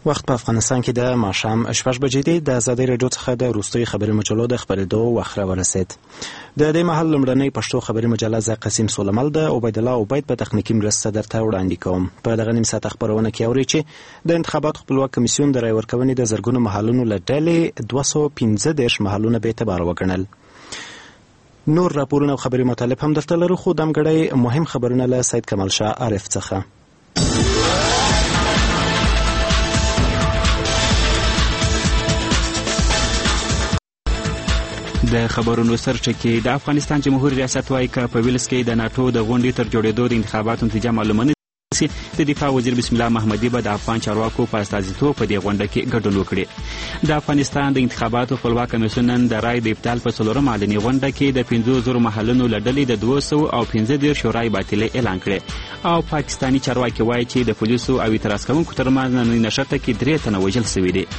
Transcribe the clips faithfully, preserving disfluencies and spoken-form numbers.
وخت په افغانستان کې د ماښام شپږ بجې دی. د ازادۍ راډیو څخه د وروستیو خبري مجلو د خپرېدو وخت راورسېد. د دې مهال لومړنۍ پښتو خبري مجله زه قسیم سولمل د عبیدالله عبید په تخنیکي مرسته درته وړاندې کوم. په دغه نیم ساعت خبرونه کې اورئ چې د انتخاباتو خپلواک کمیسیون د رای ورکونې د زرګونو محلونو له ډلې دوه سوه پنځه دېرش محلونه بې اعتباره وګڼل. نور راپورونه او خبري مطالب هم درته لرو، خو دمګړی مهم خبرونه له سید کمال شاه عارف څخه. د خبرونو سرچکې د افغانستان جمهوریت ریاست وايي که په ویلز کې د ناټو د غونډې تر جوړېدو د انتخاباتو نتیجه معلومه نه شي، د دفاع وزیر بسم الله محمدي به د افغان چارواکو په استازیتوب په دې غونډه کې ګډون وکړي. د افغانستان د انتخاباتو خپلواک کمیسیون نن د رای د ابطال په څلورم علني غونډه کې د پنځو زرو محلونو له ډلې د دوه سوه او پنځه دېرشو رای باطلې اعلان کړې او پاکستاني چارواکي وایي چې د پولیسو او اعتراض کوونکو ترمنځ نننۍ نښته کې درې تنه وژل سوي دي.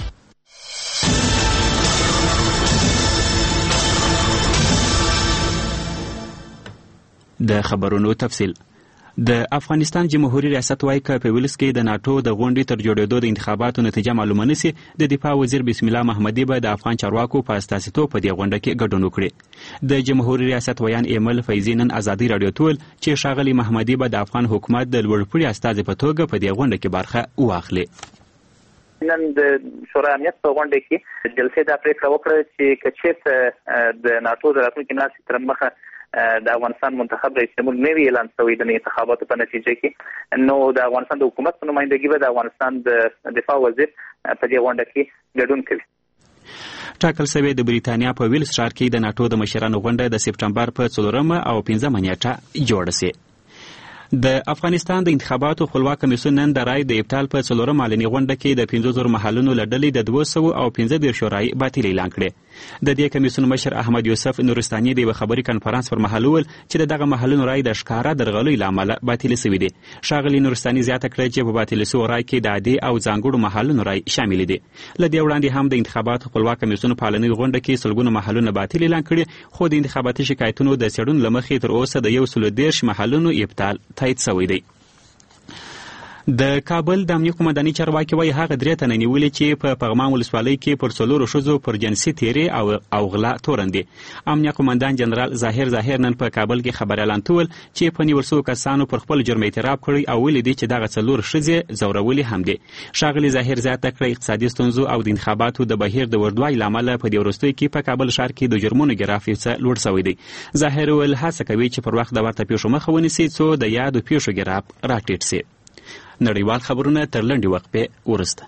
د خبرونو تفصیل. د افغانستان جمهوریت ریاست وايي که په ویلز کې د ناټو د غونډې تر جوړېدو د انتخاباتو نتیجه معلومه نه سي، د دفاع وزیر بسم الله محمدي به د افغان چارواکو په استازیتوب په دې غونډه کې ګډون وکړي. د جمهوریت ریاست ویان ایمل فیضي نن ازادي راډیو ته وویل چې ښاغلي محمدي به د افغان حکومت د لوړپوړي استازي په توګه په دې غونډه کې برخه واخلي. نن د شورای امنیت په غونډه کې جلسې دا پریکړه وکړه چې که چېرته د ناټو د راتلونکي ناستې تر مخه د افغانستان منتخب رئیس جمهور نوی اعلان شوی د انتخاباتو په نتیجه کې، نو د افغانستان د حکومت په نمایندګي به د افغانستان د دفاع وزیر په دې غونډه کې ګډون کوي. ټاکل شوی د بریتانیا په ویلز ښار کې د ناټو د مشرانو غونډه د سپټمبر په څلورمه او پنځمه نیټه جوړه شي. د افغانستان د انتخاباتو خپلواک کمیسیون نن د رای د ابطال په څلورم علني غونډه کې د پنځو زرو محلونو له ډلې د دوه سوه او پنځه دېرشو رای باطل اعلان کړې. د دې کمیسیون مشر احمد یوسف نورستاني د یوه خبري کنفرانس پر مهال وویل چې د دغه محلونو رای د ښکاره درغلیو له امله باطل سوي دي. ښاغلي نورستاني زیاته کړه چې په باطل سوو رای کې د عادي او ځانګړو محلونو رای شامل دي. له دې وړاندې هم د انتخاباتو خپلواک کمیسیون په علني غونډه کې سلګونه محلونه باطل اعلان کړي، خو د انتخاباتي شکایتونو د څېړنو له مخې تر اوسه د یو سلو دېرش محلونو ابطال تایید شوی دی. د کابل د امنیه قومنداني چارواکي وایي هغه درې تنه نیولي چې په پغمان ولسوالۍ کې پر څلورو ښځو پر جنسي تېرې او او غلا تورن دي. امنیه قومندان جنرال ظاهر ظاهر نن په کابل کې خبر اعلان ته وویل چې په نیول شوو کسانو پر خپل جرم اعتراف کړی او ویلي دي چې دغه څلور ښځې ځورولې هم دي. ښاغلي ظاهر زیاته کړه اقتصادي ستونزو او د انتخاباتو د بهیر د اوږدوالي له امله په دې وروستیو کې په کابل ښار کې د جرمونو ګراف یو څه لوړ شوی دی. ظاهر وویل هڅه کوي چې پر وخت د ورته پیښو مخه ونیسي څو د یادو پیښو ګراف راټیټ سي. نړیوال خبرونه تر لنډې وقفې وروسته.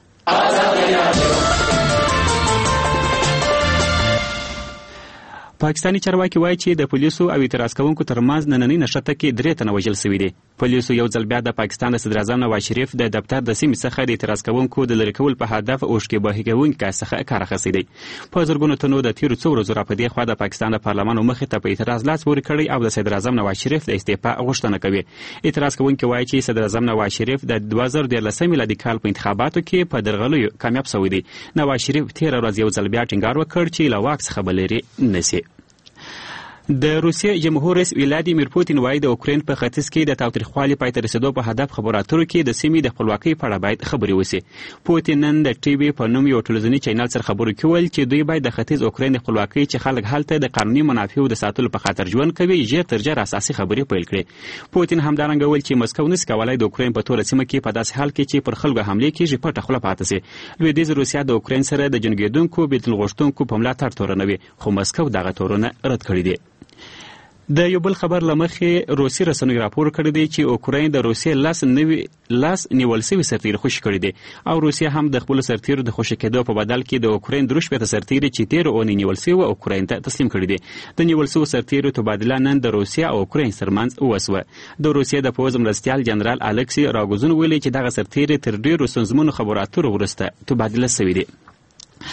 پاکستاني چارواکي وایي چې د پولیسو او اعتراض کوونکو ترمنځ نننۍ نښته کې درې تنه وژل سوي دي. پولیسو یو ځل بیا د پاکستان د صدراعظم نواز شریف د دفتر د سیمې څخه د اعتراض کوونکو د لرې کولو په هدف اوښکې بهي کوونکي څخه کار اخیستی دی. په زرګونو تنو د تېرو څو ورځو راپدې خوا د پاکستان د پارلمان مخې ته په اعتراض لاس پورې کړی او د صدراعظم نواز شریف د استعفا غوښتنه کوي. اعتراض کوونکي وایي چې صدراعظم نواز شریف د دوه زره دیارلسم میلادي کال په انتخاباتو کې په درغلیو کامیاب شوی دی. نواز شریف تېره ورځ یو ځل بیا ټینګار وکړ چې له واک څخه به لرې نه سي. د روسیې جمهور رئیس ولادیمیر پوتین وایي د اوکراین په ختیځ کې د تاوتریخوالي پای ته رسېدو په هدف خبرو اترو کې د سیمې د خپلواکۍ په اړه باید خبرې وسي. پوتین نن د ټي وي په نوم یو ټلویزیوني چینل سره خبرو کې وویل چې دوی باید د ختیځ اوکراین د خپلواکۍ چې خلک هلته د قانوني منافعو د ساتلو په خاطر ژوند کوي ژر تر ژره اساسي خبرې پیل کړې. پوتین همدارنګه وویل چې مسکو نسي کولی د اوکراین په ټوله سیمه کې په داسې حال کې چې پر خلکو حملې کېږي پټه خوله پاتې سي. لویدیځ روسیه د اوکراین سره د جنګېدونکو بېلتون غوښتونکو په ملاتړ تورنوي، خو مسکو دغه تورونه رد کړي دي. د یو بل خبر له مخې روسي رسنیو راپور کړی دی چې اوکراین د روسیې لاس نوي لاس نیول سوي سرتیري خوشي کړي دي او روسیه هم د خپلو سرتیرو د خوشي کېدو په بدل کې د اوکراین درې شپېته سرتیري چې تېره اونۍ نیول سوي اوکراین ته تسلیم کړي دي. د نیول سوو سرتیرو تبادله نن د روسیه او اوکراین ترمنځ وسوه. د روسیې د پوځ مرستیال جنرال الکسي راګوزون ویلي چې دغه سرتیري تر ډېرو ستونزمنو خبرو اترو وروسته تبادله سوي دي.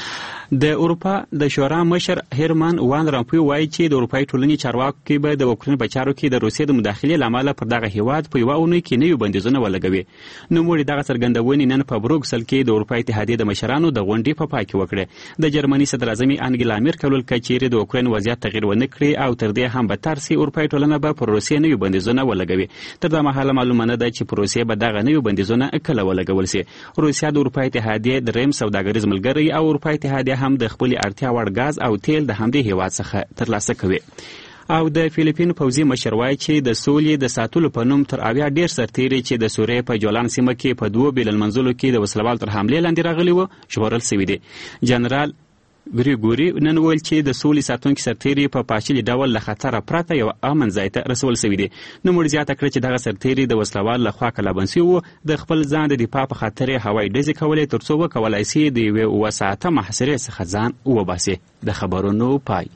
د اروپا د شورا مشر هرمان وان رامپوی وایي چې د اروپایي ټولنې چارواکي به د اوکراین په چارو کې د روسیې د مداخلې له امله پر دغه هیواد په یوه اونۍ کې نوي بندیزونه ولګوي. نوموړي دغه څرګندونې نن په بروکسل کې د اروپا اتحادیې د مشرانو د غونډې په پای کې وکړې. د جرمني صدراعظم انګلا میرکل ویل که چیرې د اوکراین وضعیت تغیر ونه کړي او تر دې هم بدتر سي، اروپایي ټولنه به پر روسیې نوي بندیزونه ولګوي. تر دا مهاله معلومه نه ده چې پر روسیې به دغه نوي بندیزونه کله ولګول سي. روسیه د اروپا اتحادیې دریم سوداګریز ملګری او اروپا اتحادیه هم د خپل اړتیا وړ غاز او تیل د همدې هیواد څخه ترلاسه کوي. او د فلیپین پوځي مشر وایي چې د سولې د ساتلو په نوم تر اویا ډیر سرتیري چې د سوریې په جولان سیمه کې په دوه بیل المنزلو کې د وسلوال تر حملې لاندې راغلي وو ژغورل سوي دي. جنرال ګریګوري نن ویل چې د سولې ساتونکي سرتیري په پاشلي ډول له خطره پرته یو امن ځای ته رسول سوي دي. نوموړي زیاته کړه چې دغه سرتیري د وسلوال له خوا کلابند سوي وو، د خپل ځان د دفاع په خاطر هوایي ډزې کولې تر څو وکولای سي د یوې اووه ساعته محاصرې څخه ځان وباسي. د خبرونو پای.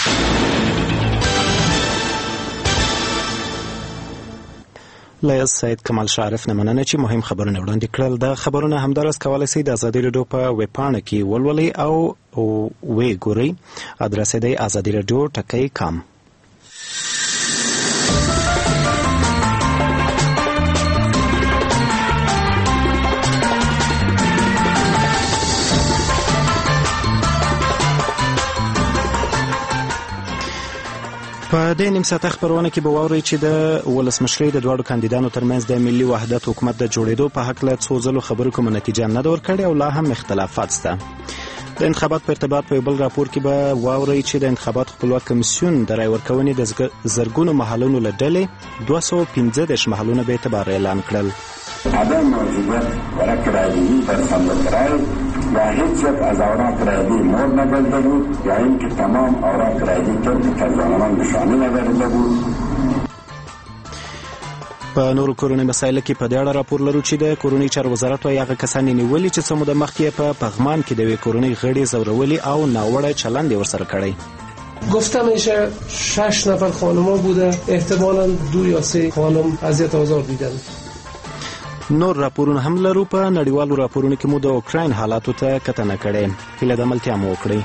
له سید کمال شارف نه مننه چې مهم خبرونه وړاندې کړل. د خبرونه همدارس کولی سئ د ازادي راډیو په ویب پاڼه کې ولولئ او ویې ګورئ. ادرس یې دی ازادي راډیو ټکی کام. په دې نیم ساعته خبرونه کې به واورئ چې د ولسمشرۍ د دواړو کاندیدانو ترمنځ د ملي وحدت حکومت د جوړېدو په هکله څو ځلو خبرو کومه نتیجه نه ده ورکړې او لا هم اختلافات شته. د انتخابات په ارتباط په بل راپور کې به واورئ چې د انتخابات خپلواک کمیسیون د رای ورکونې د زرګونو محلونو له ډلې دوه سوه پنځه دېرش محلونه به اعتبار اعلان کړل. عدم موجودیت ورق رایگیری در صندوق رای و هیچ یک از اوراق رایگی مور نگرده بود یا اینکه تمام اوراق رایگی طبق فرزانمان نشانی نگرده بود. په نورو کورنۍ مسایلو کې په دې اړه راپور لرو چې د کورنۍ چارو وزارت وايي هغه کسان نیولي چې څه موده مخکې په پغمان کې د یوې کورنۍ غړي ځورولي او ناوړه چلند یې ورسره کړی. گفته میشه شش نفر خانم‌ها بوده، احتمالاً دو یا سه خانم اذیت و آزار دیدن. نور راپورونه هم لرو. په نړیوالو راپورونو کې مو د اوکراین حالاتو ته کتنه کړې. هیله د ملتیا مو وکړئ.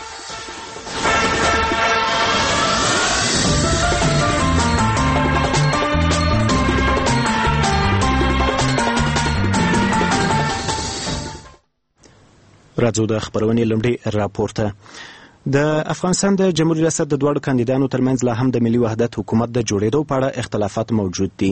راځو د خبرونې لومړي راپور ته. د افغانستان د جمهوریت ریاست د دواړو کاندیدانو ترمنځ لا هم د ملي وحدت حکومت د جوړېدو په اړه اختلافات موجود دي.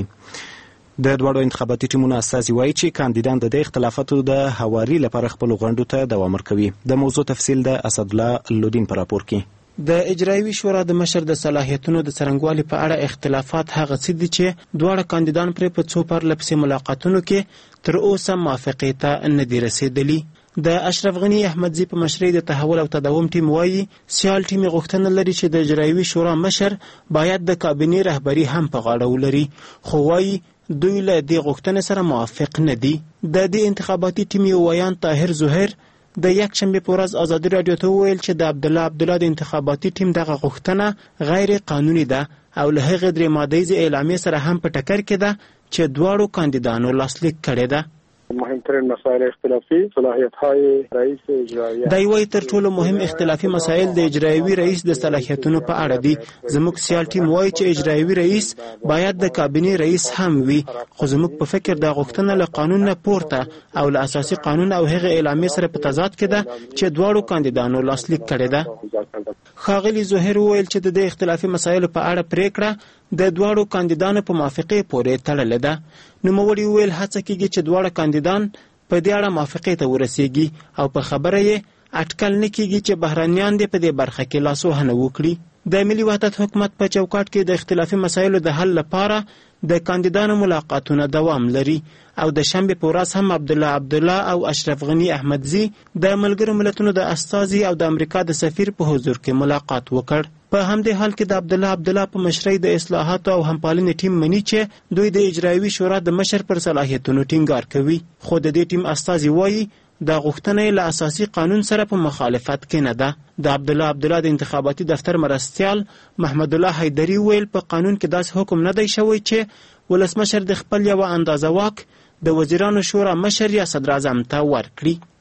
د دواړو انتخاباتي ټیمونو استازي وایي چې کاندیدان د دې اختلافاتو د هواري لپاره خپلو غونډو ته دوام ورکوي. د موضوع تفصیل د اسدالله لودین په راپور کې. د اجرایوي شورا د مشر د صلاحیتونو د څرنګوالي په اړه اختلافات هغه څه دي چې دواړه کاندیدان پرې په څو پرله پسې ملاقاتونو کې تر اوسه موافقې ته نه دي رسېدلي. د اشرف غنی احمدزي په مشرۍ د تحول او تداوم ټیم وایي سیال ټیم غوښتنه لري چې د اجرایوي شورا مشر باید د کابینې رهبري هم په غاړه ولري، خو وایي دوی له دې غوښتنې سره موافق نه دي. د دې انتخاباتي ټیم یو ویان طاهر زهیر د یک شنبه په ورځ ازادي راډیو ته وویل چې د عبدالله عبدالله د انتخاباتي ټیم دغه غوښتنه غیر قانوني ده او له هغې درې مادیزې اعلامیې سره هم په ټکر کې ده چې دواړو کاندیدانو لاسلیک کړې ده. مهمترین مسائل اختلافی صلاحیت‌های رئیس اجراییه دا یوه تر ټولو مهم اختلافي مسایل د اجرایوي رئیس د صلاحیتونو په اړه دي. زموږ سیال ټیم وایي چې اجرایوي رئیس باید د کابینې رئیس هم وي، خو زموږ په فکر دا غوښتنه له قانون نه پورته او له اساسي قانون او هغه اعلامیې سره په تضاد کې ده چې دواړو کاندیدانو لاسلیک کړې ده. ښاغلي زهیر وویل چې د دې اختلافي مسایلو په اړه پریکړه د دواړو کاندیدانو په موافقې پورې تړلې ده. نوموړي وویل هڅه کیږي چې دواړه کاندیدان په دې اړه موافقې ته ورسیږي او په خبره یې اټکل نه کیږي چې بهرنیان دې په دې برخه کې لاسوهنه وکړي. د ملي وحدت حکومت په چوکاټ کې د اختلافي مسایلو د حل لپاره د کاندیدانو ملاقاتونه دوام لري او د شنبه په ورځ هم عبدالله عبدالله او اشرف غنی احمدزي د ملګرو ملتونو د استازي او د امریکا د سفیر په حضور کې ملاقات وکړ. په همدې حال کې د عبدالله عبدالله په مشرۍ د اصلاحاتو او همپالنې ټیم مني چې دوی د اجرایوي شورا د مشر پر صلاحیتونو ټینګار کوي، خو د دې ټیم استازي وایي دا غوښتنه له اساسي قانون سره په مخالفت کې نه ده. د عبدالله عبدالله د انتخاباتي دفتر مرستیال محمد الله حیدری ویل په قانون کې داسې حکم نه دی شوی چې ولسمشر د خپل یوه اندازه واک د وزیرانو شورا مشر یا صدر اعظم ته ورکړي.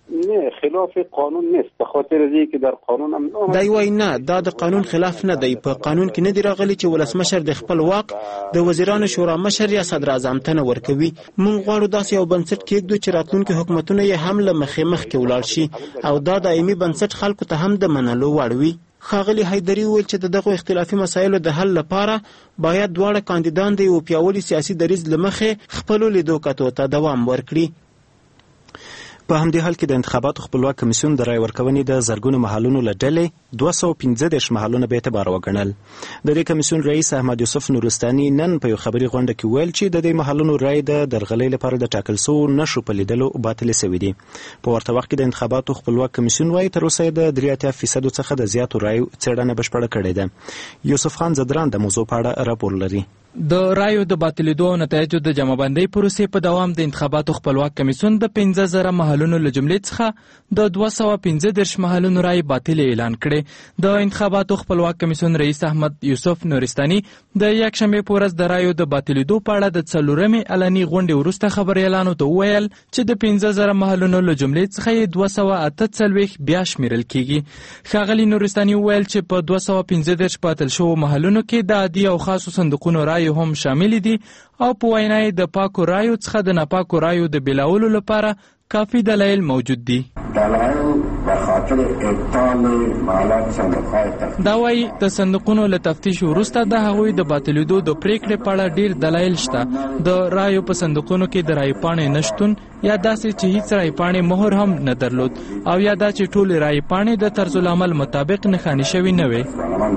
نه خلاف قانون نیست، به خاطر دې کې در قانون هم دا وایي نه، دا د قانون خلاف نه دی. په قانون کې نه دی راغلی چې ولسمشر د خپل واک د وزیرانو شورا مشر یا صدر اعظم ته نه ورکوي. موږ غواړو داسې یو بنسټ کېږدو چې راتلونکي حکومتونه یې هم له مخې مخکې ولاړ شي او دا دایمي بنسټ خلکو ته هم د منلو وړ وي. ښاغلي حیدري وویل چې د دغو اختلافي مسایلو د حل لپاره باید دواړه کاندیدان د یو پیاوړي سیاسي دریځ له مخې خپلو لیدو کتو ته دوام ورکړي. په همدې حال کې د انتخاباتو خپلواک کمیسیون د رای ورکونې د زرګونو محلونو له ډلې دوه سوه پنځه دېرش محلونه به اعتبار وګڼل. د دې کمیسیون رئیس احمد یوسف نورستاني نن په یو خبري غونډه کې ویل چې د دې محلونو رای د درغلۍ لپاره د ټاکل سوو نښو په لیدلو باطلې سوي دي. په ورته وخت کې د انتخاباتو خپلواک کمیسیون وایي تر اوسه د درې اتیا فیصدو څخه د زیاتو رایو څېړنه بشپړه کړې ده. یوسف خان زدران د موضوع په اړه راپور لري. د رایو د باطلېدو او نتایجو د جمعبندۍ پروسې په دوام د انتخاباتو خپلواک کمیسیون د پنځه زره محلونو له جملې څخه د دوه سوه پنځه دېرش محلونو رای باطلې اعلان کړې. د انتخاباتو خپلواک کمیسیون رئیس احمد یوسف نورستاني د یکشنبې په ورځ د رایو د باطلېدو په اړه د څلورمې علني غونډې وروسته خبریالانو ته وویل چې د پنځه زره محلونو له جملې څخه یې دوه سوه اته څلوېښت بیا شمیرل کیږي. ښاغلي نورستاني وویل چې په دوه سوه پنځه دېرش باطل شوو محلونو کې د عادي او خاصو صندوقونو رای هم شامل دي او په وینا یې د پاکو رایو څخه د ناپاکو رایو د بیلولو لپاره کافی دلایل موجود دي. دا وایي د صندوقونو له تفتیش وروسته د هغوی د باطلېدو د پریکړې په اړه ډیر دلایل شته. د رایو په صندوقونو کې د رای پاڼې نشتون یا داسې چې هیڅ رای پاڼې مهر هم نه درلود او یا دا چې ټولې رای پاڼې د طرز العمل مطابق نښانې شوي نه وې.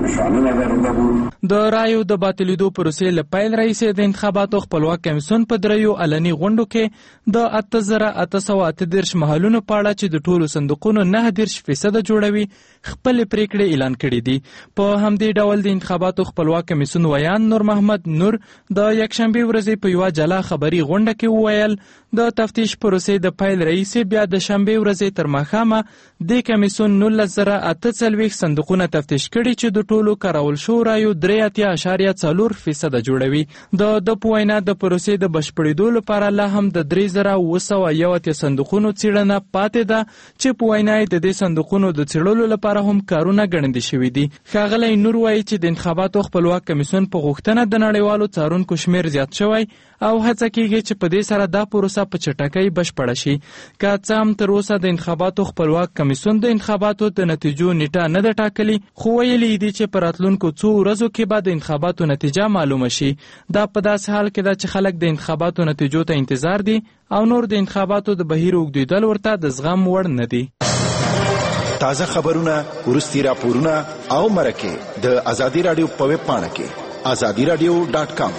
د رایو د باطلېدو پروسې له پیل راهیسې د انتخاباتو خپلواک کمیسیون په دریو علني غونډو کې د اته زره اته سوه اته دېرش محلونو په اړه چې د ټولو صندوقونو نهه دېرش فیصده جوړوي خپلې پریکړې اعلان کړي دي. په همدې ډول د انتخاباتو خپلواک کمیسیون ویان نور محمد نور د یکشنبې ورځې په یوه جلا خبري غونډه کې وویل د تفتیش پروسې د پیل راهیسې بیا د شنبې ورځې تر ماښامه د کمیسیون نولس زره اته څلوېښت صندوقونه تفتیش کړي چې د ټولو کارول شوو رایو درې اتیا اشاریه څلور فیصده جوړوي. د ده په وینا د پروسې د بشپړېدو لپاره لا هم د درې زره اوه سوه یو اتیا صندوقونو څېړنه پاتې ده چې په وینا یې د دې صندوقونو د څېړلو لپاره هم کارونه ګړندي شوي دي. ښاغلی نور وایي چې د انتخاباتو خپلواک کمیسیون په غوښتنه د نړیوالو څارونکو شمېر زیات شوی او هڅه کیږي چې په دې سره دا پروسه په چټکۍ بشپړه شي. که څه هم تر اوسه د انتخاباتو خپلواک کمیسیون د انتخاباتو د نتیجو نیټه نه ده ټاکلې، خو ویلي دي چې په راتلونکو څو ورځو کې به د انتخاباتو نتیجه معلومه شي. دا په داسې حال کې ده چې خلک د انتخاباتو نتیجو ته انتظار دي او نور د انتخاباتو د بهیر اوږدېدل ورته د زغم وړ نه دي. تازه خبرونه، وروستي راپورونه او مرکې د ازادي راډیو په ویب پاڼه کې ازادي راډیو ډاټ کام.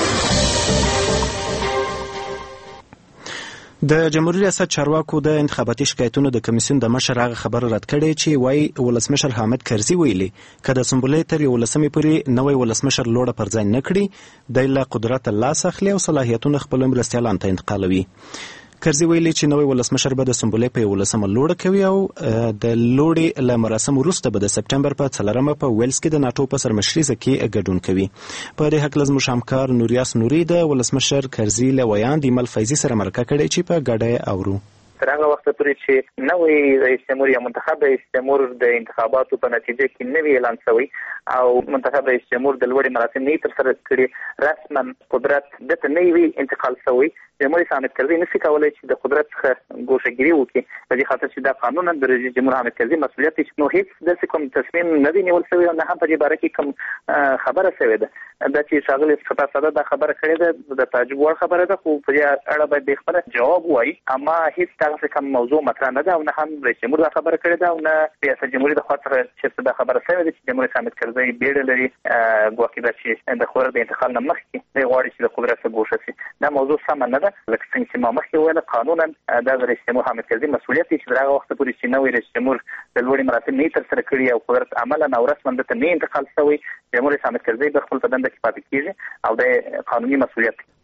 د جمهوریت ریاست چارواکو د انتخاباتي شکایتونو د کمیسیون د مشر هغه خبره رد کړې چې وایي ولسمشر حامد کرزي ویلي که د سنبلې تر یولسمې پورې نوی ولسمشر لوړه پر ځای نه کړي دی له قدرته لاس اخلي او صلاحیتونه خپلو مرستیالانو ته انتقالوي. کرزي ویلي چې نوی ولسمشر به د سنبلې په یولسمه لوړه کوي او د لوړې له مراسم وروسته به د سپټمبر په څلورمه په ویلز کې د ناټو په سرمشریزه کې ګډون کوي. په دې هکله زموږ همکار نوریاس نوري د ولسمشر کرزي له ویان د ایمل فیضي سره مرکه کړې چې په ګډه اورو. تر هغه وخته پورې چې نوی رئیس جمهور یا منتخب رئیس جمهور د انتخاباتو په نتیجه کې نوی اعلان شوی او منتخب رئیس جمهور د لوړې مراسم نه ترسره کړي، رسما قدرت دته نه وی انتقال شوی، جمهوریت حامد کرزي نشي کولای چې د قدرت څخه ګوښهګیري وکړي. په دې خاطر چې دا قانونا د رئیس جمهور حامد کرزي مسؤلیت دی، نو هیڅ داسې کوم تصمیم نه دی نیول شوی او نه هم په دې باره کې کوم خبره شوې ده. دا چې ښاغلي سپه ساده دا خبره کړې ده د تعجب وړ خبره ده، خو په دې اړه باید خپله جواب ووایي. اما هیڅ داسې کوم موضوع مطرح نه ده او نه هم رئیس جمهور دا خبره کړې ده او نه ریاست جمهوري د خوا څخه چېرته دا خبره شوې ده چې جمهوریت حامد کرزي بیړه لري ګواکې دا چې د خبره د انتقال نه مخکې دی غواړي چې د قدرت څخه ګوښه شي. دا موضوع سمه نه ده. لکه څنګه چې ما مخکې وویل قانونا دا د رئیس جمهور حامد کرزي مسؤلیت دی چې تر هغه وخته پورې چې نوی رئیس جمهور د لوړې مراسم نه ترسره کړي او قدرت عملا او رسما دته نه انتقال شوی، جمهوریت حامد کرزي به خپل په دنده کې پاتې کیږي او د قانوني مسؤلیت.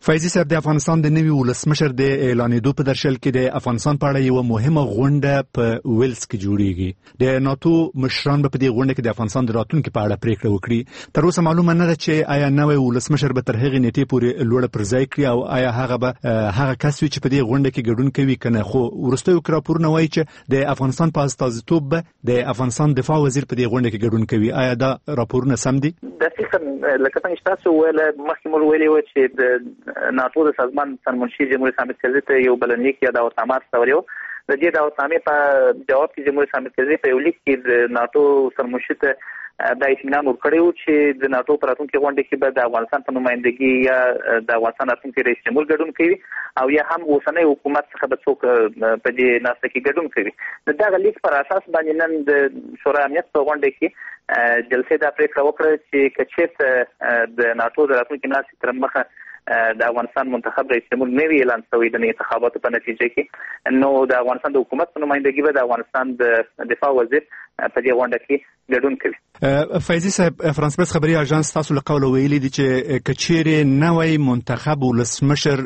فیضي صاحب، د افغانستان د نوي ولسمشر د اعلانېدو په درشل کې د افغانستان په اړه یوه مهمه غونډه په ویلز کې جوړیږي. د ناتو مشران به په دې غونډه کې د افغانستان د راتلونکي په اړه پریکړه وکړي. تر اوسه معلومه نه ده چې آیا نوی ولسمشر به تر هغې نیټې پورې لوړه پر ځای کړي او آیا هغه به هغه کس وي چې په دې غونډه کې ګډون کوي که نه. خو وروستیو راپورونه وایي چې د افغانستان په استازیتوب به د افغانستان دفاع وزیر په دې غونډه کې ګډون کوي. آیا دا راپورونه سم دي؟ دقیقاً لکه څنګه چې تاسو ویل مخکې موږ ویلي وو چې د ناتو د سازمان سرمنشي جمهوریت اسلامي کرزي ته یو بلنلیک یا دعوتنامه استولې وه. د دې دعوتنامې په جواب کې جمهوریت اسلامي کرزي په یو لیک کې د ناتو سرمنشي ته دا اطمینان ورکړی و چې د ناتو په راتلونکي غونډه کې به د افغانستان په نمایندګي یا د افغانستان راتلونکي رئیس جمهور ګډون کوي او یا هم اوسنی حکومت څخه به څوک په دې ناسته کې ګډون کوي. د دغه لیک پر اساس باندې نن د شورای امنیت په غونډه کې جلسې دا پریکړه وکړه چې که چېرته د ناتو د راتلونکي ناستې تر مخه د افغانستان منتخب رئیس جمهور نوی اعلان شوی د انتخاباتو په نتیجه کې، نو د افغانستان د حکومت په نمایندګي به د افغانستان د دفاع وزیر په دې غونډه کې ګډون کوي. فیضي صاحب، فرانس پریس خبري اژانس تاسو له قوله ویلي دي چې که چیرې نوی منتخب ولسمشر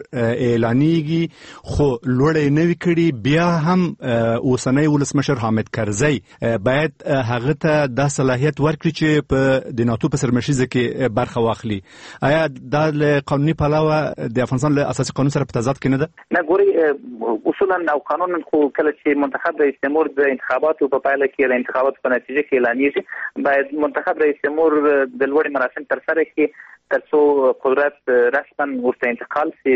اعلانېږي خو لوړه یې نه وي کړي، بیا هم اوسنی ولسمشر حامد کرزی باید هغه ته دا صلاحیت ورکړي چې په د ناتو په سرمشیزه کې برخه واخلي. آیا دا له قانوني پلوه د افغانستان له اساسي قانون سره په تضاد کې نه ده؟ نه، ګوري اصولا او قانونا خو کله چې منتخب رئیس جمهور د انتخاباتو په پایله کې د انتخاباتو په نتیجه کې اعلانېږي، باید منتخب رئیس جمهور د لوړې مراسم ترسره کړي ترڅو قدرت رسما ورته انتقال شي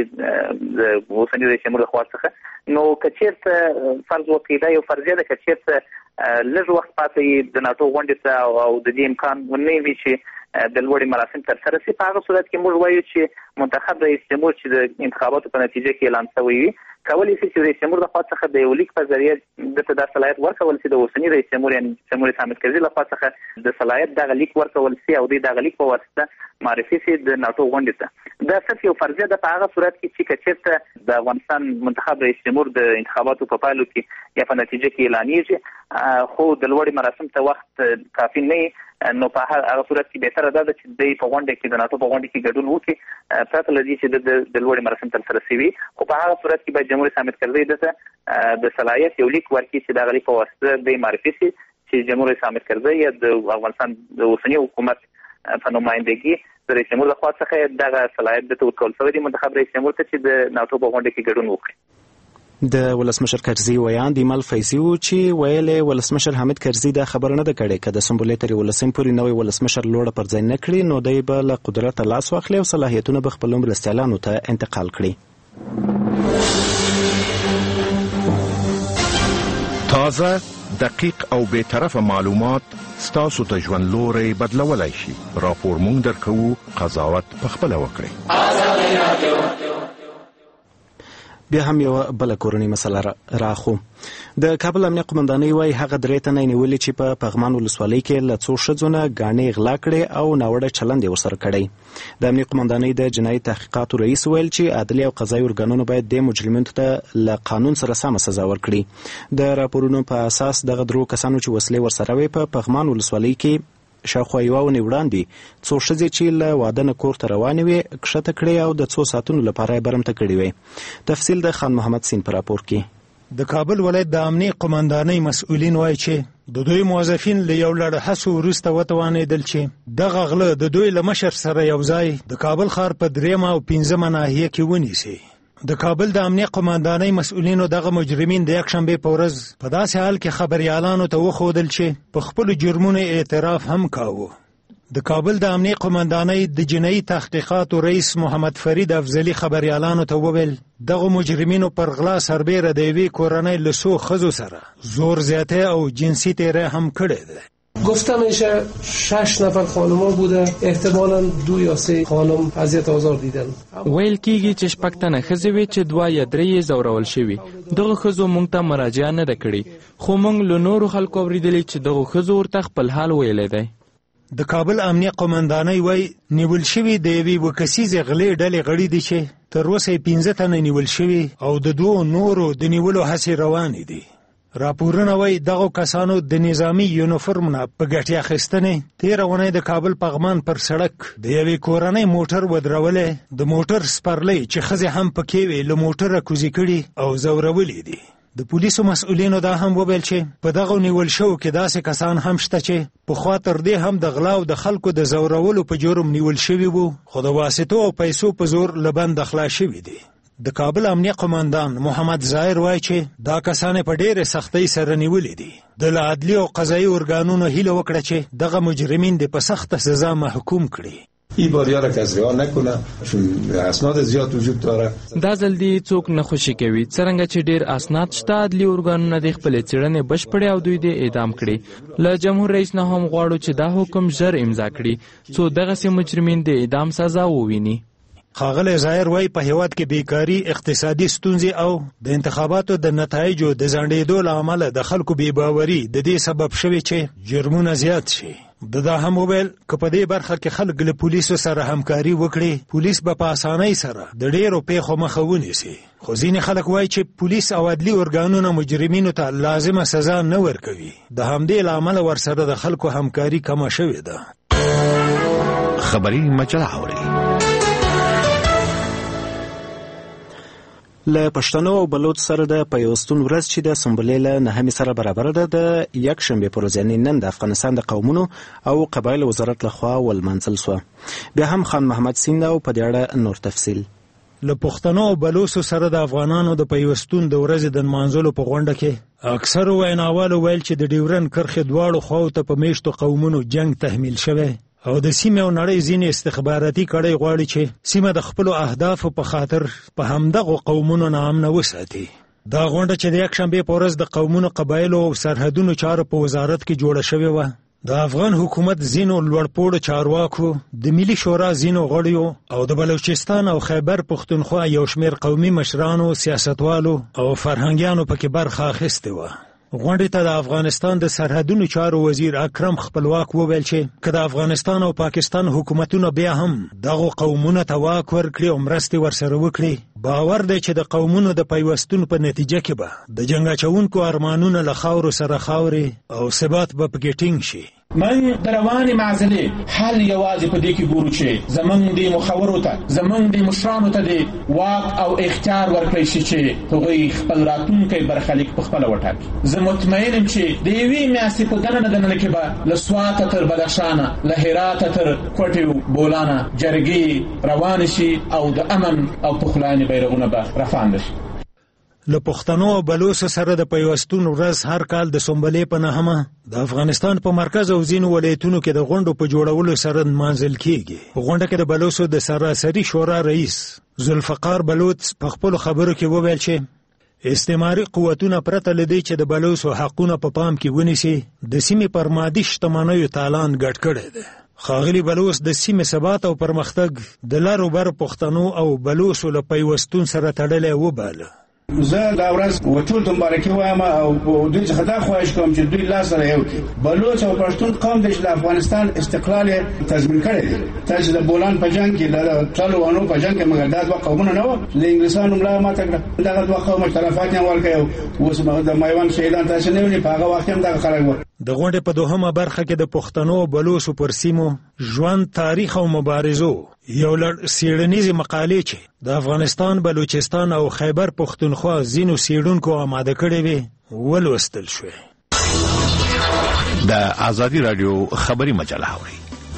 د اوسني رئیس جمهور لخوا څخه. نو که چېرته فرض وکړي دا یو فرضیه ده، که چېرته لږ وخت پاتې د ناتو غونډې ته او د دې امکان ونه وي چې د لوړې مراسم ترسره شي، په هغه صورت کې موږ وایو چې منتخب رئیس جمهور چې د انتخاباتو په نتیجه کې اعلان شوی وي کولی شي چې رئیس جمهور لخوا څخه د یو لیک په ذریعه دته دا صلاحیت ورکول شي د اوسني رئیس جمهور یعنې جمهوریت حامد کرزي لخوا څخه د صلاحیت دغه لیک ورکول شي او د دغه لیک په واسطه معرفي شي د ناتو غونډې ته. دا صرف یو فرضیه ده په هغه صورت کې چې که چېرته د افغانستان منتخب رئیس جمهور د انتخاباتو په پایلو کې یا په نتیجه کې اعلانېږي خو د لوړې مراسم ته وخت کافي نه وي، نو په هغه صورت کې بهتره ده چې دوی په غونډه کې د ناتو په غونډه کې ګډون وکړي پرته له دې چې د لوړې مراسم ترسره شوي. خو په هغه صورت کې باید جمهوریت حامد کرزي دته د صلاحیت یو لیک ورکړي چې دغه لیک په واسطه دوی معرفي شي چې جمهوریت حامد کرزي یا د افغانستان د اوسني حکومت په نمایندګي د رئیس جمهور لخوا څخه دغه صلاحیت دته ورکول شوی دی منتخب رئیس جمهور ته چې د ناتو په غونډه کې ګډون وکړي. د ولسمشر کرزي ویان د ایمل فیضي و چې ویلې ولسمشر حامد کرزي دا خبره نه ده کړې که د سمبولې تر ولسم پورې نوی ولسمشر لوړه پر ځای نه کړي نو دی به له قدرت لاس واخلي او صلاحیتونه به خپلو مرستیالانو ته انتقال کړي. تازه، دقیق او بی‌طرفه معلومات ستاسو ته ژوند لوری بدلولی شي. راپور مونږ درکوو، قضاوت پخپله وکړئ. بیا هم یو بل کورنۍ مسله راخو. د کابل امنیه قومندانۍ وايي هغه درې تنه نیولي چې په پغمان ولسوالۍ کې له څو ښځو نه ګاڼې غلا کړې او ناوړه چلند یې ورسره کړی. د امنیه قومندانۍ د جنایي تحقیقاتو رئیس ویل چې عدلي او قضایي ارګانونه باید د مجرمینو ته له قانون سره سمه سزا ورکړي. د راپورونو په اساس دغه درو کسانو چې وسلې ورسره وې په پغمان ولسوالۍ کې شاوخوا یوه اونۍ وړاندې څو ښځې چې له واده نه کور ته روانې وې کښته کړې او د څو ساعتونو لپاره یې برمته کړې وې. تفصیل د خان محمد سین په راپور کې. د کابل ولایت د امنیه قومندانۍ مسؤلین وایي چې د دوی موظفین له یو لړ هڅو وروسته وتوانېدل چې دغه غله د دوی له مشر سره یو ځای د کابل ښار په درېیمه او پنځمه ناحیه کې ونیسي. د کابل د امنیه قومندانۍ مسؤلینو دغه مجرمین د یکشنبې په ورځ په داسې حال کې خبریالانو ته وښودل چې په خپلو جرمونو اعتراف هم کاوه. د کابل د امنیه قومندانۍ د جنایي تحقیقاتو رئیس محمد فرید افضلي خبریالانو ته وویل دغه مجرمینو پر غلا سربیره د یوې کورنۍ له څو ښځو سره زور زیاتی او جنسي تیری هم کړی دی. گفته میشه شش نفر خانم‌ها بوده، احتمالاً دو یا سه خانم اذیت آزار دیدن. ویل کیږي چې شپږ تنه ښځې وې چې دوه یا درې یې ځورول شوي. دغه ښځو موږ ته مراجعه نه ده کړې، خو موږ له نورو خلکو اورېدلي چې دغه ښځو ورته خپل حال ویلی دی. د کابل امنیه قومندانۍ وایي نیول شوي د یوې اووه کسیزې غلې ډلې غړي دي چې تر اوسه یې پنځه تنه نیول شوي او د دوو نورو د نیولو هڅې روانې دي. راپورونه وایي دغو کسانو د نظامي یونیفورم نه په ګټې اخیستنې تېره اونۍ د کابل پغمان پر سړک د یوې کورنۍ موټر ودرولې د موټر سپرلۍ چې ښځې هم پکې وې له موټره کوزې کړي او ځورولې دي. د پولیسو مسؤلینو دا هم وویل چې په دغو نیول شوو کې داسې کسان هم شته چې پخوا تر دې هم د غلا او د خلکو د ځورولو په جرم نیول شوي وو، خو د واسطو او پیسو په زور له بنده خلاص شوي دي. د کابل امنیه قماندان محمد ظاهر وایي چې دا کسان په ډېرې سختۍ سره نیولې دي. د له عدلي او قضایي ارګانونو هیله وکړه چې دغه مجرمین د په سخته سزا محکوم کړي. این باریا را که از رها نکنه چون اسناد زیاد وجود داره. دا ځل دی څوک نه خوشي کوي څرنګه چې ډیر اسناد شته عدلي ارګانونه د خپل څېړنې بشپړې او دوی د اعدام کړي. له جمهور رئیس نه هم غواړو چې دا حکم ژر امضا کړي څو دغسې مجرمین د اعدام سزا وویني. ښاغلی ظاهر وایي په هیواد کې بیکاري، اقتصادي ستونزې او د انتخاباتو د نتایجو د ځنډېدو له امله د خلکو بېباوري د دې سبب شوي چې جرمونه زیات شي. د دا هم وویل که په دې برخه کې خلک له پولیسو سره همکاري وکړي پولیس به په اسانۍ سره د ډېرو پیښو مخه ونیسي. خو ځینې خلک وایي چې پولیس او عدلي ارګانونه مجرمینو ته لازمه سزا نه ورکوي. د همدې له امله ورسره د خلکو همکاري کمه شوې ده. خبري مجله اوري له پښتنو او بلوچ سره د پیوستون ورځ چې د سنبلې له نهمې سره برابر ده د یکشنبې پر ورځ یعنې نن د افغانستان د قومونو او قبایلو وزارت لخوا ولمانځل سوه. بیا هم خان محمد سیند او په دې اړه نور تفصیل. له پښتنو او بلوچو سره د افغانانو د پیوستون د ورځې د نمانځلو په غونډه کې اکثرو ویناوالو ویل چې د ډیورند کرښې دواړو خواو ته په میشتو قومونو جنگ تحمیل شوی او د سیمې او نړۍ ځینې استخباراتي کړۍ غواړي چې سیمه د خپلو اهدافو په خاطر په همدغو قومونو ناامنه وساتي. دا غونډه چې د یکشنبې په ورځ د قومونو، قبایلو او سرحدونو چارو په وزارت کې جوړه شوې وه، د افغان حکومت ځینو لوړپوړو چارواکو، د ملي شورا ځینو غړیو او د بلوچستان او خیبر پښتونخوا یو شمېر قومي مشرانو، سیاستوالو او فرهنګیانو پکې برخه اخیستې وه. غونډې ته د افغانستان د سرحدونو چارو وزیر اکرم خپلواک وویل چې که د افغانستان او پاکستان حکومتونه بیا هم دغو قومونو ته واک ورکړي او مرستې ورسره وکړي، باور دی چې د قومونو د پیوستون په نتیجه کې به د جنګ اچوونکو ارمانونه له خاورو سره خاورې او ثبات به پکې ټینګ شي. من د روانې معضلې حل یوازې په دې کې ګورو چې زمونږ د مخورو ته، زمونږ د مشرانو ته د واک او اختیار ورکړی شي چې هغوی خپل راتلونکی برخلیک پخپله وټاکي. زه مطمئن یم چې د یوې میاشتې په دننه دننه کې به له سواته تر بدخشانه، له هراته تر کوټې بولانه جرګې روانې شي او د امن او پخلاینې بیرغونه به رافانده شي. له پښتنو او بلوچو سره د پیوستون ورځ هر کال د سنبلې په نهمه د افغانستان په مرکز او ځینو ولایتونو کې د غونډو په جوړولو سره نمانځل کیږي. په غونډه کې د بلوچو د سراسري شورا رئیس ذوالفقار بلوچ په خپلو خبرو کې وویل چې استعماري قوتونه پرته له دې چې د بلوچو حقونه په پام کې ونیسي د سیمې پر مادي شتمنیو تالان ګډ کړی دی. ښاغلي بلوچ د سیمې ثبات او پرمختګ د لر بر پښتنو او بلوچو له پیوستون سره تړلی وباله. زه دا ورځ ټول ته مبارکي وایم او دوی څخه دا خواهش کوم چې دوی لاس سره یو کړي. بلوچ او پښتون قوم د افغانستان استقلال تضمین کړی دی. تاسو د بولان په جنګ کې د ټالوانو په جنګ کې مګر دا دوه قومونه نه وو، له انګلیسانو ملا ماته کړه. دغه دوه قوم اختلافات یې ورکړي. اوس د میوند شهیدان تاسو نه ونی په هغه وخت هم دغه خلک وو. د غونډې په دوهمه برخه کې د پښتنو او بلوچو پر سیمو ژوند، تاریخ او مبارزو یو لړ څېړنیزې مقالې چې د افغانستان، بلوچستان او خیبر پښتونخوا ځینو څېړونکو آماده کړې وې ولوستل شوې. د آزادي راډیو خبري مجله اوري.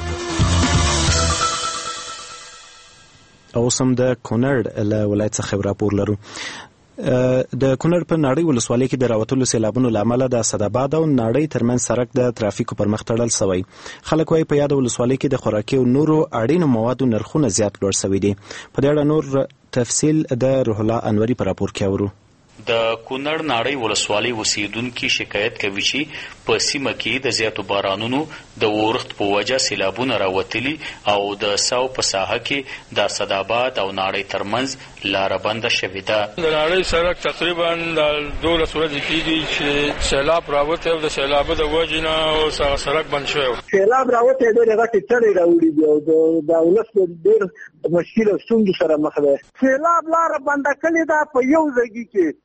اوس هم د کونړ له ولایت څخه راپور لرو. د کونړ په ناړۍ ولسوالۍ کې د راوتلو سیلابونو له امله د اسداباد او ناړۍ ترمنځ سړک د ترافیکو پر مخ تړل سوی. خلک وایي په یاده ولسوالۍ کې د خوراکي او نورو اړینو موادو نرخونه زیات لوړ سوي دي. په دې اړه نور تفصیل د روح الله انوري په راپور کې اورو. د کونړ ناړۍ ولسوالۍ اوسیدونکي شکایت کوي چې په سیمه کې د زیاتو بارانونو د اورښت په وجه سیلابونه راوتلي او د ساو په ساحه کې د اسداباد او ناړۍ ترمنځ لاره بنده شوې ده. د ناړۍ سړک تقریبا د دولس ورځې کېږي چې سیلاب راوتی او د سیلابه د وجې نه اوس هغه سړک بند شوی و. سیلاب راوتی ډېرې غټې چړې راوړي دي او د ولس ډېر مشکل او ستونزو سره مخ دی. سیلاب لاره بنده کړې ده په یو ځای کې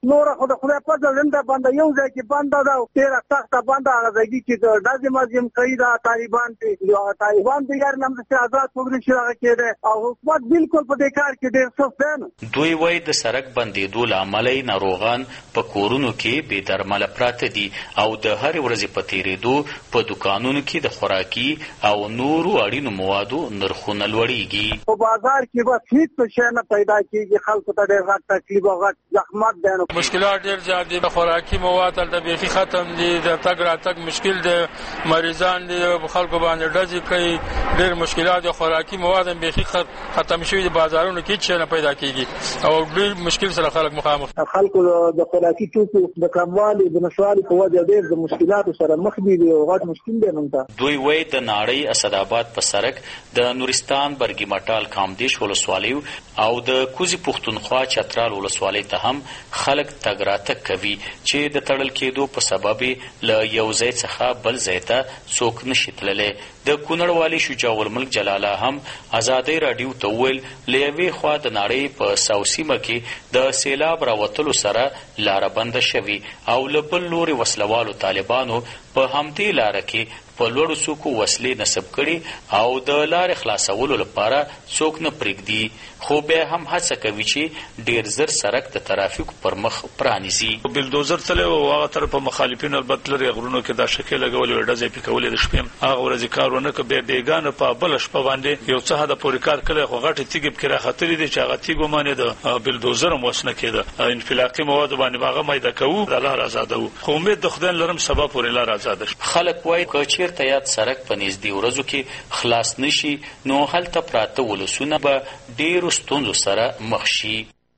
نور خو د خدای په ځلنده باندې یو ځای کې باندې دا ډیر سخت باندې هغه ځای کې د دازم ازم کوي دا طالبان ته یو طالبان د یار نم د آزاد وګړي شي هغه کېده او حکومت بالکل په دې کار کې ډیر سخت دی. دوی وایي د سړک بندېدو له امله ناروغان په کورونو کې بې درمله پراته دي او د هرې ورځې په تېرېدو په دکانونو کې د خوراکي او نورو اړینو موادو نرخونه لوړېږي. په بازار کې بس هیڅ شی نه پیدا کېږي. خلکو ته ډېر غټ تکلیف او غټ زحمت دی. مشکلات ډېر زیات دي. خوراکي مواد هلته بیخي ختم دي. د تګ راتګ مشکل دی. مریضان دي په خلکو باندې ډزې کوي. ډېر مشکلات دي. خوراکي مواد هم بیخي ختم شوي دي. بازارونو کې هیڅ شی نه پیدا کېږي او ډېر مشکل سره خلک مخامخ. خلکو د خوراکي توکو د کموالي د نشوالي په وجه ډېر د مشکلاتو سره مخ دي او غټ مشکل دی. نن دوی وایي د ناړۍ اسداباد په سړک د نورستان برګي مټال کامدیش ولسوالۍ او د کوزي پښتونخوا چترال ولسوالۍ ته هم خلک تګ راتګ کوي چې د تړل کېدو په سبب له یو ځای څخه بل ځای ته څوک نشي تللی. د کونړ والي شجاع الملک جلاله هم ازادۍ راډیو ته وویل له یوې خوا د ناړۍ په ساو سیمه کې د سیلاب راوتلو سره لاره بنده شوي او له بل لورې وسلوالو طالبانو په همدې لاره کې په لوړو څوکو وسلې نصب کړي او د لارې خلاصولو لپاره څوک نه پرېږدي، خو بیا هم هڅه کوي چې ډېر زر سړک د ترافیکو پر مخ پرانیزي. بلدوزر تللی و او هغه طرف په مخالفینو البته لرې غرونو کې دا شکې لګولې وې، ډزې پې کولې د شپې هم هغه ورځې کار ونه کړ. بیا بېګانه په بله شپه باندې یو څه حده پورې کار کړی، خو غټې تیږې پکې راختلې دي چې هغه تیږو باندې د بلدوزر هم وس نه کېده. انفلاقي موادو باندې به هغه میده کوو، د لار ازادوو، خو امید د خدای لرم سبا پورې لار ازاده شي. خلک وایي که چېرته یاد سړک په نږدې ورځو کې خلاص نشي نو هلته پراته ولسونه به ډېرو ستونزو سره مخ شي.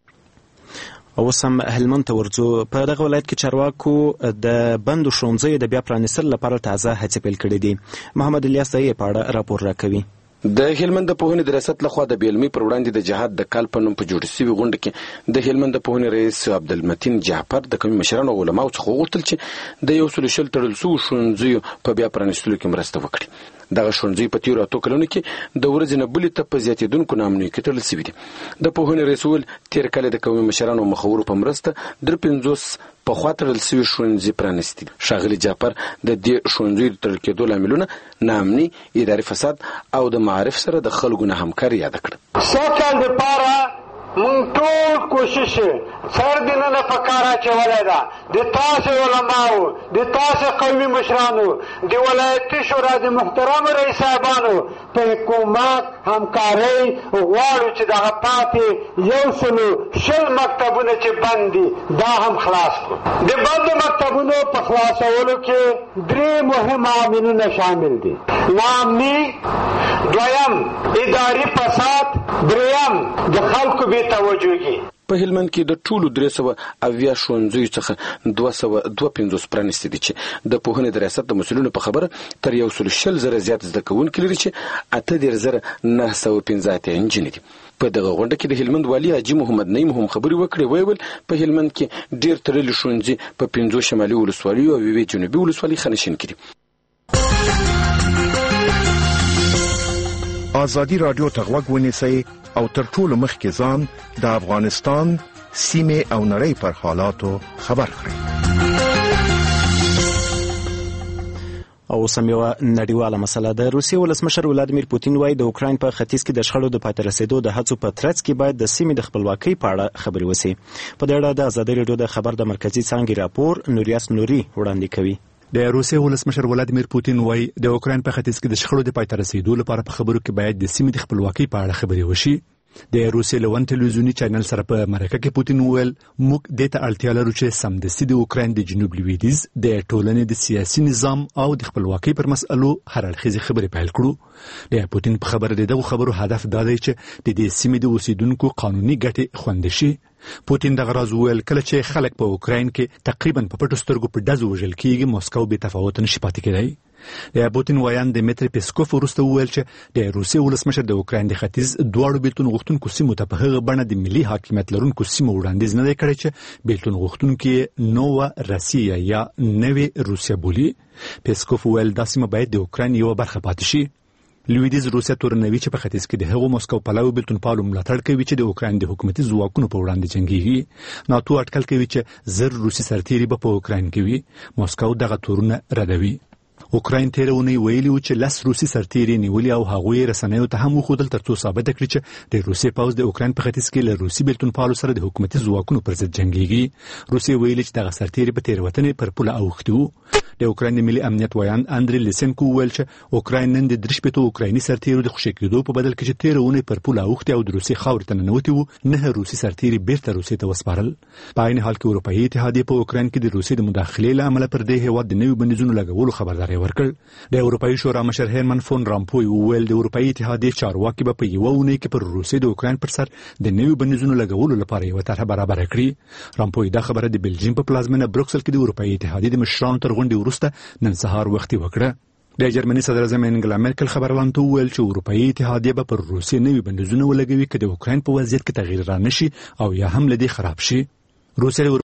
اوس هم هلمند ته ورځو. په دغه ولایت کې چارواکو د بندو ښوونځیو د بیا پرانیستلو لپاره تازه هڅې پیل کړې دي. محمد الیاس د یې په اړه راپور راکوي. د هلمند د پوهنې د ریاست لخوا د بې علمۍ پر وړاندې د جهاد د کال په نوم په جوړ شوي غونډه کې د هلمند د پوهنې رئیس عبدالمتین جعفر د قومي مشرانو او علماو څخه وغوښتل چې د یو سلو شل تړل شویو ښوونځیو په بیا پرانیستلو کې مرسته وکړي. دغه ښوونځي په تېرو اتو کلونو کې د ورځې نه بلې ته په زیاتېدونکو نامنیو کې تړل شوي دي. د پوهنې رئیس وویل تېر کال د قومي مشرانو او مخورو په مرسته درې پنځوس پخوا تړل شوي ښوونځي پرانیستي دي. ښاغلي جعفر د دې ښوونځیو د تړل کېدو لاملونه ناامني، اداري فساد او د معارف سره د خلکو نه همکاري یاده کړه. سکل دپاره مونږ ټول کوشش سر دې نه په کار اچولی ده. د تاسې علماو، د تاسې قومي مشرانو، د ولایتي شورا د محترمو رئیس صاحبانو په حکومت همکارۍ غواړو چې دغه پاتې یو سلو شل مکتبونه چې بند دي دا هم خلاص کړو. د بندو مکتبونو په خلاصولو کې درې مهم عاملونه شامل دي: ناامني، دویم اداري فساد، دریم د خلکو بې توجهي. په هلمند کې د ټولو درې سوه اویا ښوونځیو څخه دوه سوه دوه پنځوس پرانیستي دي چې د پوهنې د ریاست د مسؤلینو په خبره تر یو سلو شل زره زیات زده کوونکي لري چې اته دېرش زره نه سوه پنځه اتیا نجونې دي. په دغه غونډه کې د هلمند والي حاجي محمد نعیم هم خبرې وکړې. ویل په هلمند کې ډېر تړلي ښوونځي په پنځو شمالي ولسوالیو او یوې جنوبي ولسوالۍ ښه کړي. ازادي راډیو ته غوږ ونیسئ او تر ټولو مخکې ځان د افغانستان سیمې او نړۍ پر حالاتو خبر کړئ. او سم یوه نړیواله مسله ده. روسیې ولسمشر ولادیمیر پوتین وایي د اوکراین په ختیځ کې د شخړو د پاتې رسېدو د هڅو په ترڅ کې باید د سیمې د خپلواکۍ په اړه خبرې وسي. په دې اړه د ازادي راډیو د خبر د مرکزي څانګې راپور نوریاس نوري وړاندې کوي. د روسیې ولسمشر ولادیمیر پوتین وایي د اوکراین په ختیځ کې د شخړو د پای ته رسېدو لپاره په خبرو کې باید د سیمې د خپلواکۍ په اړه خبرې وشي. د روسیې له ون ټلویزیوني چینل سره په مرکه کې پوتین وویل موږ دې ته اړتیا لرو چې سمدستي د اوکراین د جنوب لویدیځ د ټولنې د سیاسي نظام او د خپلواکۍ پر مسألو هر اړخیزې خبرې پیل کړو. د پوتین په خبره د دغو خبرو هدف دا دی چې د دې سیمې د اوسیدونکو قانوني ګټې خوندي شي. پوتین دغه راز وویل کله چې خلک په اوکراین کې تقریبا په پټو سترګو په ډزو وژل کېږي موسکو بې تفاوته نشي پاتې کېدی. د پوتین ویان دمیتری پیسکوف وروسته وویل چې د روسیې ولسمشر د اوکراین د ختیځ دواړو بیلتون غوښتونکو سیمو ته په هغه بڼه د ملي حاکمیت لرونکو سیمو وړاندیز نه دی کړی چې بیلتون غوښتونکي نوه روسیه یا نوې روسیه بولي. پیسکوف وویل دا سیمه باید د اوکراین یوه برخه پاتې شي. لویدیز روسیا تورنوي چې په ختیځ کې د هغو موسکو پلوي بلتونپالو ملاتړ کوي چې د اوکراین د حکومتي ځواکونو په وړاندې جنګيږي. ناتو اټکل کوي چې زر روسي سرتیري به په اوکراین کې وي. موسکو دغه تورونه ردوي. اوکراین تیر اونۍ ویلي و چې لس روسي سرتیري نیولي او هغوی رسنیو ته هم وښودل ترڅو ثابته کړي چې د روسیې پوځ د اوکراین په ختیځ کې له روسي بېلتونپالو سره د حکومتي ځواکونو پر ضد جنګیږي. روسیې ویلي چې دغه سرتیري په تېروتنې پر پوله اوښتي وو. د اوکراین د ملي امنیت ویان اندري لیسنکو ویل چې اوکراین نن د درې شپېتو اوکرایني سرتیرو د خوشي کېدو په بدل کې چې تېره اونۍ پر پوله اوښتي او د روسیې خاورې ته ننوتي وو نه روسي سرتیري بیرته روسیې ته وسپارل. په عین حال کې اروپایي اتحادیې په اوکراین کې د روسیې د مداخلې له امله پر دې هېواد د نویو بندیزونو لګولو خبرداری ورکړ. د اروپایي شورا مشر هرمن فون رامپوی وویل د اروپایي اتحادیې چارواکي به په یوه اونۍ کې پر روسیې د اوکراین پر سر د نویو بندیزونو لګولو لپاره یوه طرحه برابره کړي. رامپوی دا خبره د بلجیم په پلازمینه بروکسل کې د اروپایي اتحادیې د مشرانو تر غونډې وروسته نن سهار وختي وکړه. د جرمني صدر اعظم انګلا مرکل خبرونه ته وویل چې اروپایي اتحادیه به پر روسیې نوي بندیزونه ولګوي که د اوکراین په وضعیت کې تغییر رانشي او یا هم له دې خراب شي. روسیې